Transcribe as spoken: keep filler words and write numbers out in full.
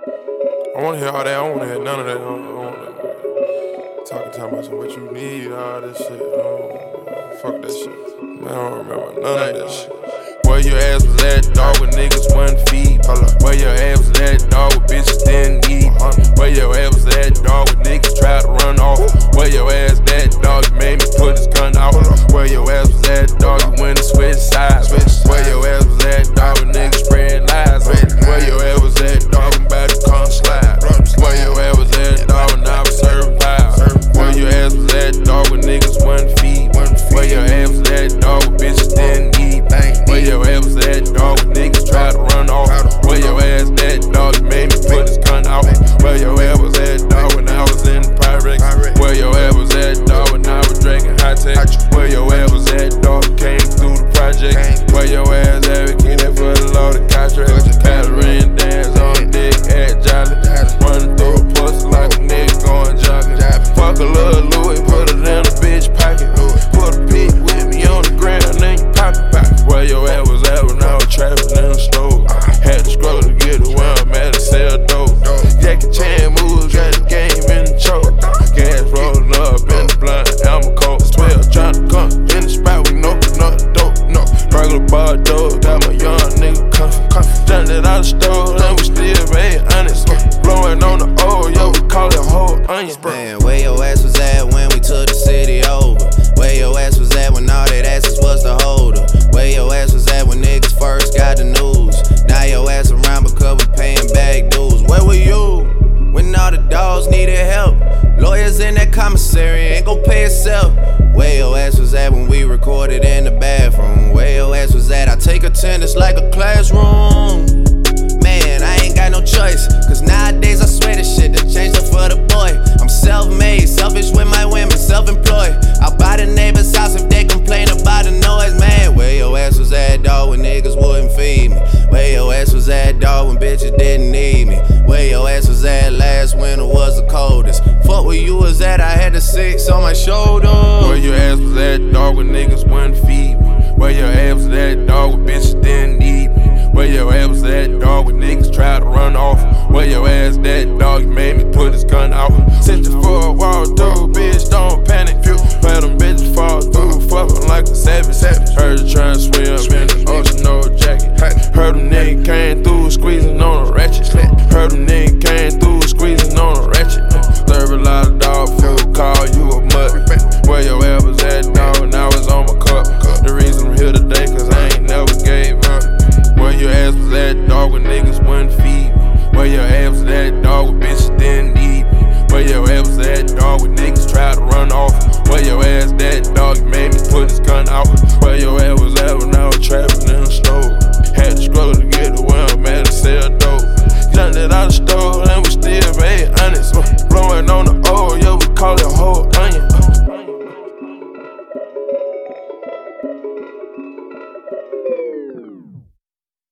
I wanna hear all that, I don't wanna hear none of that. I don't, I wanna talking, talking about some what you need, all this shit. I don't, fuck that shit. Man, I don't remember none of that shit. Where your ass was at, dog, when niggas wasn't feed. Where your ass was at, dog, when bitches didn't eat. Where your ass was at, dog, when niggas tried to run off. Where your ass at, dog, you made me put his gun out. Where your ass was at, dog, you went and switched sides. Where your ass was at, dog, when niggas spread lies. Where your ass was at, dog, when body come slide. Where your ass was at, dog, when I was serving pies. Where your ass was at, dog, when niggas wasn't feed. Where your ass was at, dog, when bitches didn't eat. Where your ass was at, dog, when niggas tried to run off. Where your ass at, dog, you made me put his gun out. Where your ass was at, dog, when I was in the Pyrex. Where your ass was at, dog, when I was drinking high tech. Where your ass was at, dog, came through the project. Where your ass advocated for the law, the contract. Catherine dance on dick at Jolly. Running through a pussy like a nigga going jogging. Fuck a little Louis, put it in a bitch pocket. Put a pig with me on the ground, then you pop it back. Where your ass was at when I was trapping in the store. Had to struggle to get it where I'm at to sell dope. Jackie Chan moves, got the game in the choke. Gas rolling up in the blunt, I'm a cold twelve. Tryna come in the spot with no, no dope, no. Regular bar dope, got my young nigga comfy. Done it out the stove, and we still made honest. Blowing on the old, yo, we call it whole onion. Man, where your ass was at when we took the city over? Where your ass was at when all that asses was the holder? Where your ass was at when niggas first got the news? Now your ass around because we paying back dues. Where were you when all the dogs needed help? Lawyers in that commissary ain't gon' pay itself. Where your ass was at when we recorded in the bathroom? Where your ass was at? I take attendance like a classroom. Man, I ain't got no choice, cause nowadays I swear this shit done changed up for the boy. I'm self-made, selfish with my women, self-employed. I'll buy the neighbor's house if they complain about the noise, man. Where your ass was at, dog, when niggas wouldn't feed me? Where your ass was at, dog, when bitches didn't need me? Where your ass was at last winter was the coldest? Fuck where you was at, I had the six on my shoulder. Where your ass was at, dog, when niggas wouldn't feed me? Where your ass was at, dog, when bitches didn't need me? Where your ass was at, dog, when niggas tried to run off? Where your ass at, dog, you made me put his gun out. Sent you for a walk through, bitch, don't panic. Where them bitches fall through, fuckin' like a savage. Heard you tryna swim in the ocean, no jacket. Heard them niggas came through.